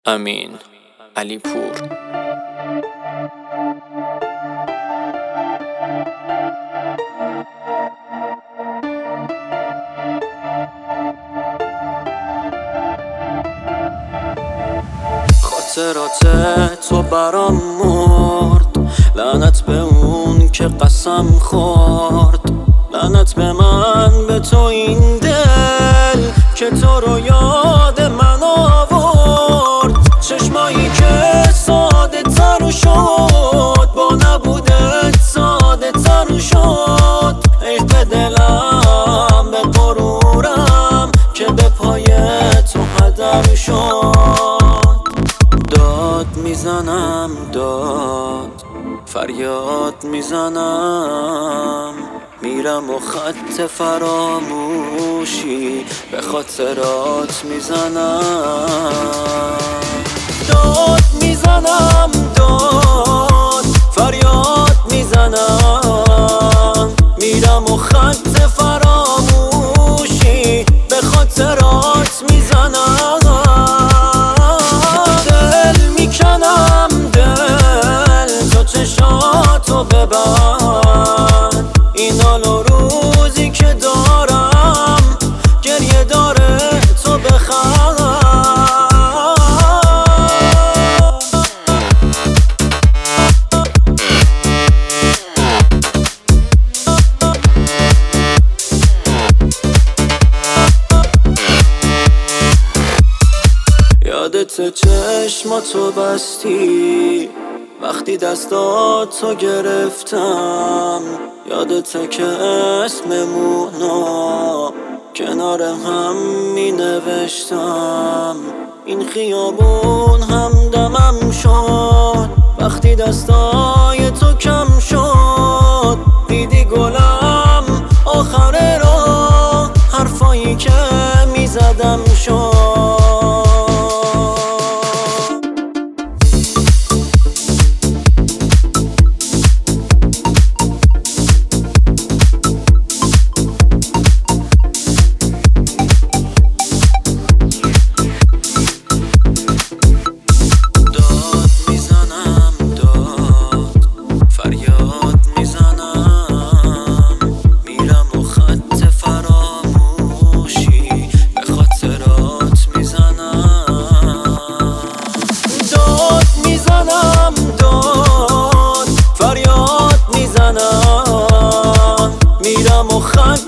امین علی پور. خاطرات تو برام مرد، لعنت به اون که قسم خورد، لعنت به من، به تو این دل که تو رو یاد من آورد. چشمایی که ساده تر شد، با نبودت ساده تر شد. ای به دلم، به غرورم که به پای تو هدر شد. داد میزنم، داد فریاد میزنم، میرم و خط فراموشی به خاطرات میزنم. داد میزنم، داد فریاد میزنم، میرم و خط فراموشی به خاطرات میزنم. دل میکنم، دل تو چشاتو ببند، این حال و روزی که دارم گریه داره تو بخند. یادت چشماتو بستی وقتی دستاتو گرفتم، یادت که اسممونو کنار هم می نوشتم. این خیابون همدمم شد وقتی دستای تو کم شد. دیدی گلم آخر راه، حرفایی که می زدم شد. داد فریاد میزنم، میرم و خط